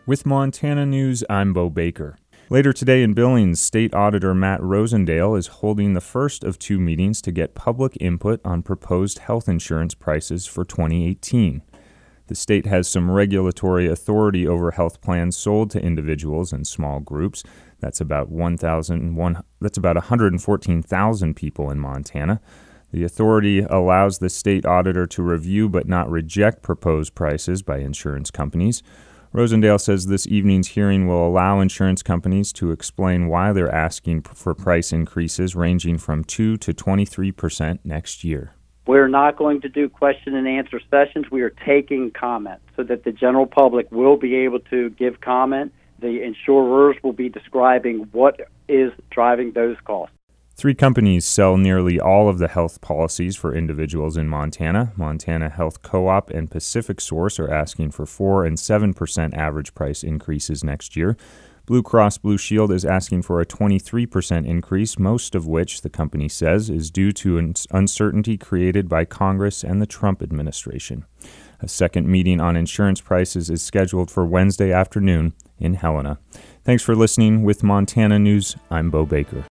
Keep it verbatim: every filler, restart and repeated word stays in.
With Montana News, I'm Bo Baker. Later today in Billings, State Auditor Matt Rosendale is holding the first of two meetings to get public input on proposed health insurance prices for twenty eighteen. The state has some regulatory authority over health plans sold to individuals and small groups. That's about one thousand one. That's about one hundred fourteen thousand people in Montana. The authority allows the state auditor to review but not reject proposed prices by insurance companies. Rosendale says this evening's hearing will allow insurance companies to explain why they're asking for price increases ranging from two to twenty-three percent next year. We're not going to do question and answer sessions. We are taking comment so that the general public will be able to give comment. The insurers will be describing what is driving those costs. Three companies sell nearly all of the health policies for individuals in Montana. Montana Health Co-op and Pacific Source are asking for four and seven percent average price increases next year. Blue Cross Blue Shield is asking for a twenty-three percent increase, most of which, the company says, is due to uncertainty created by Congress and the Trump administration. A second meeting on insurance prices is scheduled for Wednesday afternoon in Helena. Thanks for listening. With Montana News, I'm Bo Baker.